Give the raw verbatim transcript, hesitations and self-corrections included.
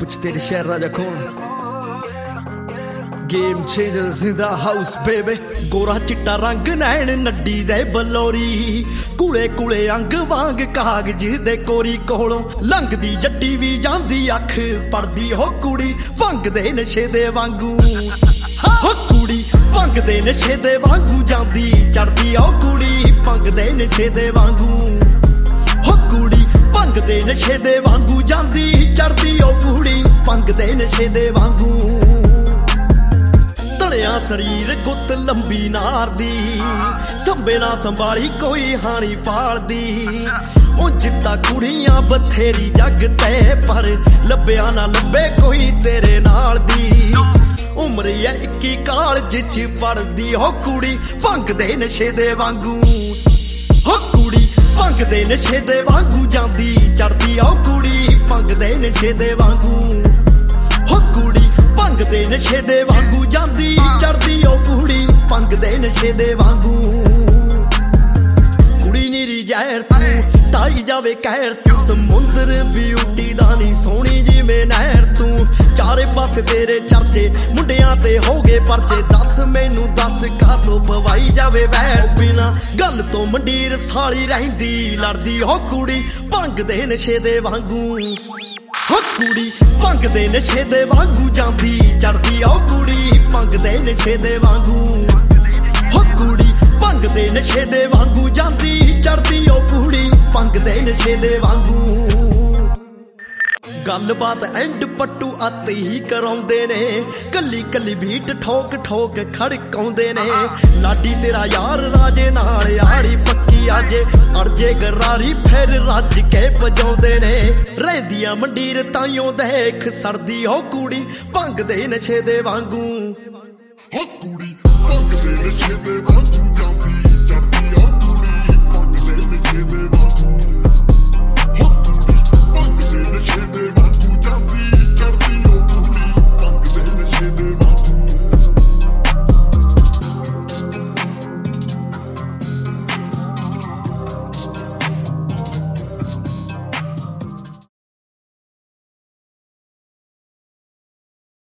कुछ तेरे शहर राजा कौन game changers in the house बेबे गोरा चिट्टा रंग नैन नड्डी दे बलोरी कुले कुले अंग वांग कागज दे कोरी कोलों लंघदी जट्टी भी जांदी अख पड़दी हो कुड़ी भंग दे नशे दे वांगू हो कुड़ी भंग दे नशे दे वांगू जांदी चढ़दी ओ कुड़ी भंग दे नशे दे वांगू हो कुड़ी भंग दे नशे दे वांगू जांदी चढ़दी ओ कुड़ी भंग दे नशे दे वांगू शरीर गुत लंबी नार दी संबे ना संभाली कोई हानी पाल दी जिद्दा कुड़ियां बथेरी जग ते पर लब्या ना लब्बे कोई तेरे नाल दी उम्र है इक्की कालज च पढ़दी हो कुड़ी भंग दे नशे दे वांगू हो कुड़ी भंग दे नशे दे वांगू जांदी चढ़दी ओ कुड़ी भंग दे नशे दे वांगू हो कुड़ी भंग दे नशे दे वांगू जांदी चढ़दी ओ कुड़ी भंग दे नशे दे वांगू कुड़ी नीरी जहर तू ताई जावे कहर तू समुंदर ब्यूटी दा नी सोहनी जिवें नहर तू चारे पासे तेरे चर्चे मुंडियां ते हो गए परचे दस मैनू दस कातों पवाई जावे वैर बिना गल तो मंडीर साली रहिंदी लड़दी हो कुड़ी भंग दे नशे दे वांगू हो कुड़ी भंग दे नशे दे वांगू जांदी चढ़दी ओ कुड़ी भंग दे नशे दे वांगू हो कुड़ी भंग दे नशे दे वांगू जांदी चढ़दी ओ कुड़ी भंग दे नशे दे वांगू गलबात एंड पट्टू आते ही कराउंदे ने कली कली बीट ठोक ठोक खड़काउंदे ने लाडी तेरा यार राजे नाल यारी पक्की आजे अड़जे गरारी फिर रज के पजाउंदे ने रहंदियां मंडीर ताइयों देख सड़दी हो कुड़ी भंग दे नशे दे वांगू हो कुड़ी भंग दे नशे दे वांगू